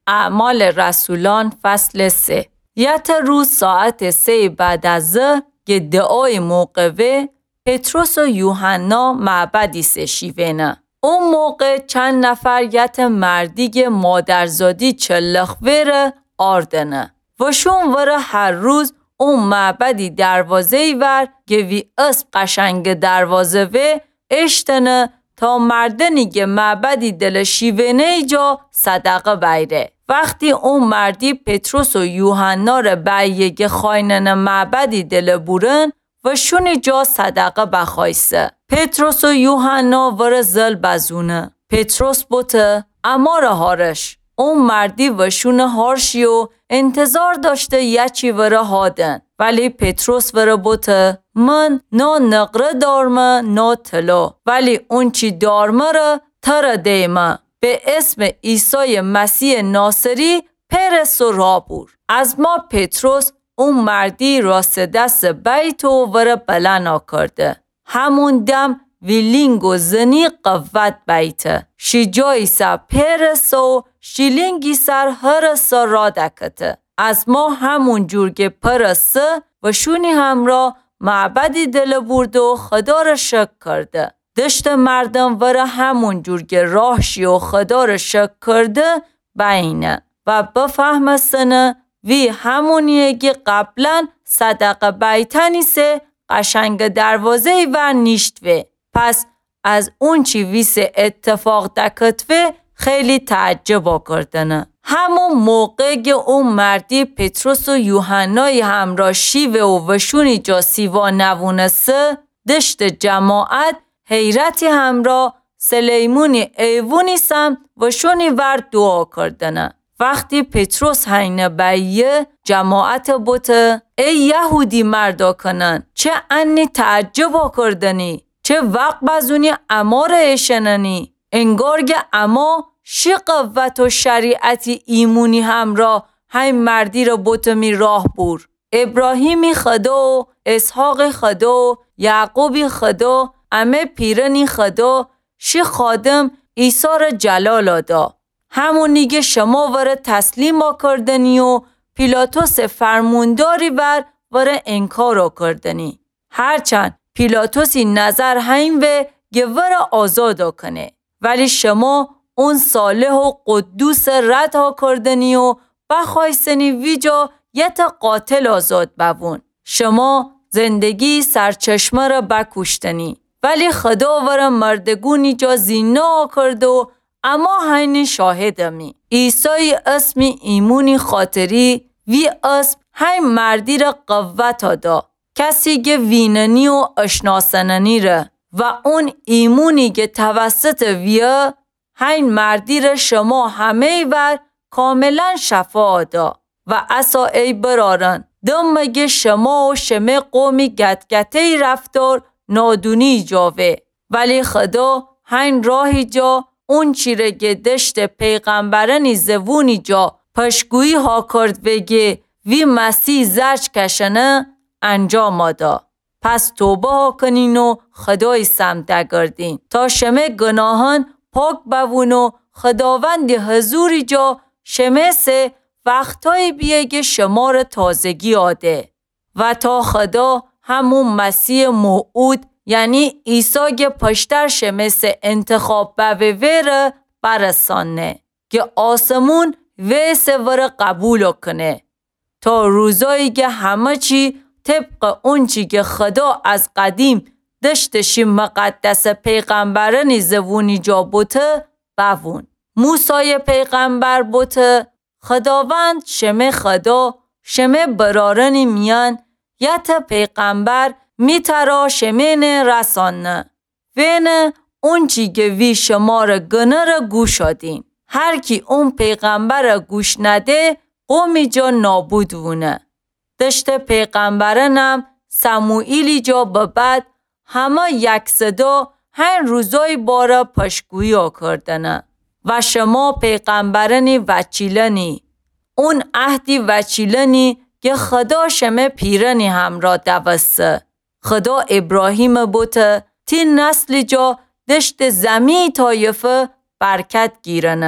اعمال رسولان فصل 3. یت روز ساعت 3 بعد از ظهر که دعای موقعه پتروس و یوحنا معبدی سشیوینه. اون موقع چند نفر یت مردیگ مادرزادی چلخویر آردنه و شون وره هر روز اون معبدی دروازه‌ای ور گوی اسب قشنگ دروازه و اشتنه تا مردنی که معبدی دل شیوینه جا صدقه بیره. وقتی اون مردی پتروس و یوحنا را بیه که خاینن معبدی دل بورن و شونی جا صدقه بخوایسه. پتروس و یوحنا ور زل بزونه. پتروس بوته اما را هارش. اون مردی و شون هارشی و انتظار داشته یچی وره هادن. ولی پتروس وره بوته من نا نقره دارمه نا طلا، ولی اون چی دارمه را تر دیمه. به اسم عیسی مسیح ناصری پرس و رابور. از ما پتروس اون مردی راست دست بیت و وره بلنا کرده. همون دم ویلینگ و زنی قوت بیته. شیجایی سر پرس و شیلینگی سر هرس را دکته. از ما همون جور که پرس و شونی همراه معبدی دل برد و خدا را شک کرده. دشت مردم وره همون جور که راهشی و خدا را شک کرده بینه و بفهمستنه وی همونیه که قبلا صدقه بیتنی سه قشنگ دروازه ور نیشتوه. پس از اون چی ویسه اتفاق دکتوه خیلی تعجب کردنه. همون موقع که اون مردی پتروس و یوحنای همراه شیوه و وشونی جا سیوا نوونسه دشت جماعت حیرتی همراه سلیمونی ایوونی سم وشونی ور دعا کردنه. وقتی پتروس هینه بیه جماعت بوته ای یهودی مردا کنن چه انی تعجب کردنی، چه وقت بزونی اما را اشننی. انگارگه اما شی قوت و شریعتی ایمونی همراه های مردی را بوتمی راه بور. ابراهیمی خدا و اسحاق خدا و یعقوبی خدا امه پیرنی خدا شی خادم عیسی را جلال آدا. همونی که شما وره تسلیم کردنی و پیلاتوس فرمونداری وره انکار کردنی. هرچند پیلاتوسی نظر هیم و که وره آزاد کنه، ولی شما اون صالح و قدوس رد ها کردنی و بخوایستنی ویجا یت قاتل آزاد بوون. شما زندگی سرچشمه را بکشتنی، ولی خدا وره مردگونی جا زینا کرد و اما هین شاهدمی. عیسی اسمی ایمونی خاطری وی اسم های مردی را قوت دا. کسی که ویننی و اشناسننی را و اون ایمونی که توسط ویه هین مردی را شما همه ور کاملا شفا دا. و اسا ای برارن دمگه شما و شمه قومی گدگته رفتار نادونی جاوه، ولی خدا هین راهی جا اون چیره که دشت پیغمبرنی زوونی جا پشگویی ها کرد بگه وی مسیح زرچ کشنه انجام آدا. پس توبه ها کنین و خدای سمت گردین تا شمه گناهان پاک بوون و خداوند حضوری جا شمه سه وقتای بیه که شما را تازگی آده و تا خدا همون مسیح موعود یعنی عیسی که پشتر شمه سه انتخاب بویره برسانه که آسمون ویسه وره قبول کنه تا روزایی که همه چی طبق اون چی که خدا از قدیم دشتشی مقدس پیغمبرنی زوونی جا بوته بوون. موسی پیغمبر بوته خداوند شمه خدا شمه برارنی میان یت پیغمبر میترا شمین رسانه وینه اون چی که وی شما را گنه را گوش آدین. هر کی اون پیغمبر را گوش نده قومی جا نابود وونه. دشت پیغمبرنم سموئیلی جا ببد همه یک صدا هر روزای بارا پشگویی کردنه و شما پیغمبرنی وچیلنی اون عهدی وچیلنی که خدا شمه پیرنی همراه دوسته. خدا ابراهیم بوته تی نسل جا دشت زمی طایفه برکت گیرنه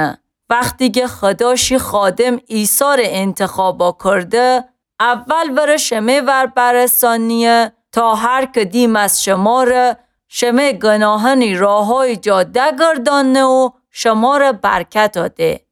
وقتی که خداشی خادم ایثار انتخابا کرده، اول وره شمه ور برسانیه تا هر کدیم از شما را شمه گناهانی راههای جاده گردانه و شما را برکت داده.